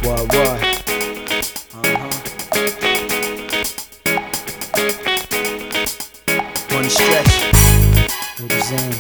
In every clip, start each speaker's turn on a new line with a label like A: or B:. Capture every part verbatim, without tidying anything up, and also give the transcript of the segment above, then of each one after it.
A: What, what? Uh-huh. One stretch. What you saying?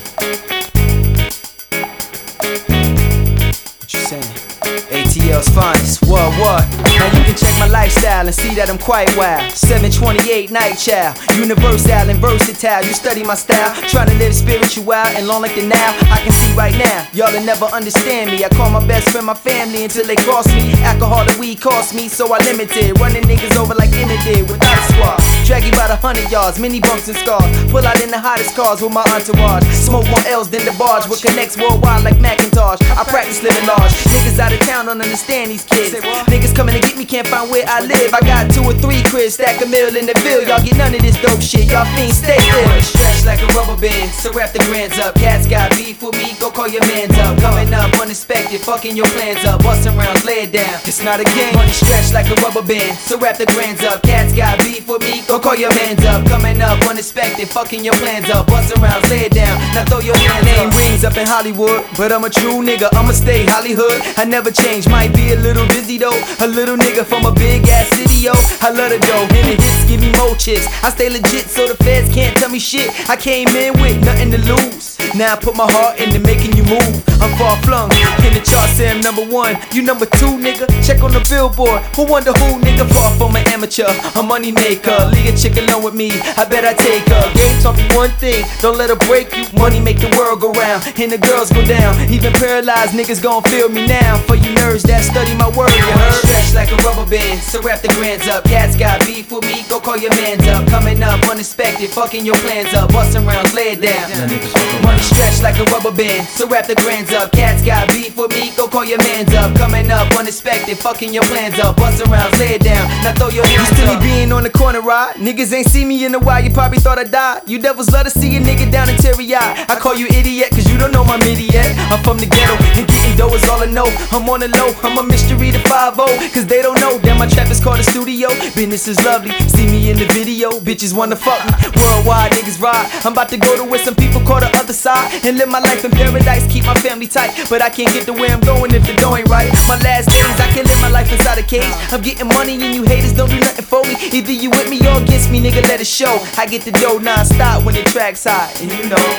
A: What you saying? A T L's finest. What, what? Now you can check my lifestyle and see that I'm quite wild. seven twenty-eight night child, universal and versatile. You study my style, trying to live spiritual and long like the now. I can see right now, y'all will never understand me. I call my best friend my family until they cost me. Alcohol and weed cost me, so I limited. Running niggas over like Inna did without a squad. Drag you about a hundred yards, many bumps and scars. Pull out in the hottest cars with my entourage. Smoke more L's than the barge, what connects worldwide like Macintosh. I practice living large. Niggas out of town don't understand these kids. Niggas coming to get me, can't find where I live. I got two or three cribs, stack a mill in the bill. Y'all get none of this dope shit, y'all fiends stay ill. Stretch like a rubber band, so wrap the grands up. Cats got beef with me, go call your mans up. Coming up unexpected, fucking your plans up. Bustin' rounds, lay it down, it's not a game. Money stretch like a rubber band, so wrap the grands up. Cats got beef with me, go call your mans up. Coming up unexpected, fucking your plans up. Bustin' rounds, lay it down, now throw your hands up. Name rings up in Hollywood, but I'm a true nigga, I'ma stay Hollywood. I never change, might be a little busy though. A little nigga from a big ass city, yo. I love the dough, and the hits give me more chips. I stay legit so the feds can't tell me shit. I came in with nothing to lose. Now I put my heart into making you move. I'm far flung, in the charts say I'm number one. You number two, nigga, check on the billboard. Who wonder who, nigga, far from an amateur, a money maker. Leave a chick alone with me, I bet I take her. Game taught me one thing, don't let her break you. Money make the world go round, and the girls go down. Even paralyzed niggas gon' feel me now. For you nerds that study my word, you heard? Stretch like a rubber band, so wrap the grands up. Cats got beef with me, go call your mans up. Coming up unexpected, fucking your plans up. Bustin' rounds, lay it down. Money stretch like a rubber band, so wrap the grands up. Cats got beef with me, go call your mans up. Coming up unexpected, fucking your plans up. Bustin' rounds, lay it down, now throw your hands up. You still being on the corner ride, niggas ain't see me in a while, you probably thought I died. You devils love to see a nigga down in teary-eyed. I call you idiot, cause you don't know my midi yet. I'm from the ghetto, and getting dough is all I know. I'm on the low, I'm a mystery to five oh, cause they don't know that my trap is called a studio. Business is lovely, see me in the video, bitches wanna fuck me. Worldwide niggas ride, I'm about to go to where some people call the other side, and live my life in paradise, keep my family tight. But I can't get to where I'm going if the dough ain't right. My last days, I can live my life inside a cage. I'm getting money and you haters don't do nothing for me. Either you with me or against me, nigga, let it show. I get the dough non-stop when the track's hot, and you know.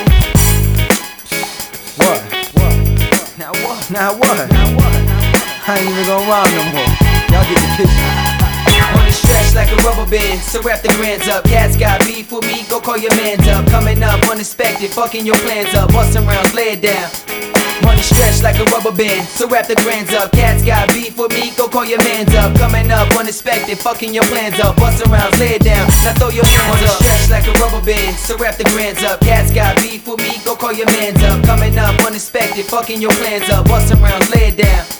A: What? What? Now what? Now what? Now what? I ain't even gonna rhyme no more. Y'all get the picture. Money stretch like a rubber band, so wrap the grands up. Cats got beef with me, go call your mans up. Coming up unexpected, fucking your plans up. Bustin' rounds, lay it down. Money stretch like a rubber band, so wrap the grands up. Cats got beef with me, go call your mans up. Coming up unexpected, fucking your plans up. Bustin' rounds, lay it down, now throw your hands up. Money stretch like a rubber band, so wrap the grands up. Cats got beef with me, go call your mans up. Coming up unexpected, fucking your plans up. Bustin' rounds, lay it down.